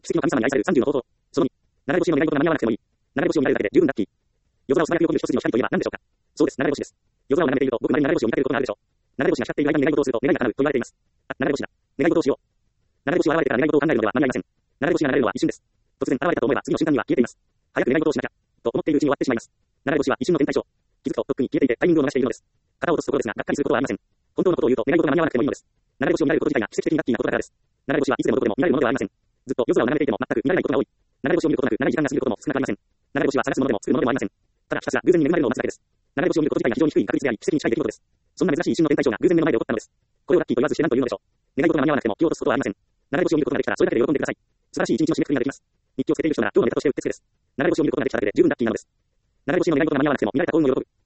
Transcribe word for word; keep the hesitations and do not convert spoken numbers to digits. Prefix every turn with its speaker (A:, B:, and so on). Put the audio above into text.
A: 奇跡の神様に愛されるさんじゅうの方法。そのに、流れ星の願い事が間に合わなくてもいい。流れ星を見られるだけで十分ラッキー。夜空を素早く横切る一筋の光といえば何でしょうか。そうです、流れ星です。夜空を眺めていると、ごく稀に流れ星を見かけることがあるでしょう。流れ星が光っている間に願い事をすると願いが叶うと言われています。あ、流れ星だ。願い事をしよう。流れ星は現れてから願い事を考えるのでは間に合いません。流れ星が流れるのは一瞬です。突然現れたと思えば次の瞬間には消えています。早く願い事をしなきゃ、と思っているうちに終わってしまいます。流れ星は一瞬の天体ショー。気づくととっくに消えていてタイミングを逃しているのです。型を落とすところですが、がっかりすることはありません。本当のことを言うと願い事が間に合わなくてもいいのです。流れ星を見られること自体が奇跡的にラッキーなことだからです。流れ星はいつでもどこでも見られるものではありません。ずっと夜空を眺めていても全く見られないことが多い。流れ星を見ることなく長い時間が過ぎることも少なくありません。流れ星は探すものでも作るものでもありません。ただひたすら偶然に恵まれるのを待つだけです。流れ星を見ること自体が非常に低い確率であり、奇跡に近い出来事です。そんな珍しい一瞬の天体ショーが偶然目の前で起こったのです。これをラッキーと言わずして何と言うのでしょう。願い事が間に合わなくても気を落とすことはありません。流れ星を見ることができたらそれだけで喜んでください。素晴らしい一日の締めくくりができます。日記をつけている人なら今日のネタとしてうってつけです。流れ星を見ることができただけで十分ラッキーなのです。流れ星の願い事が間に合わなくても見られた幸運を喜ぶ。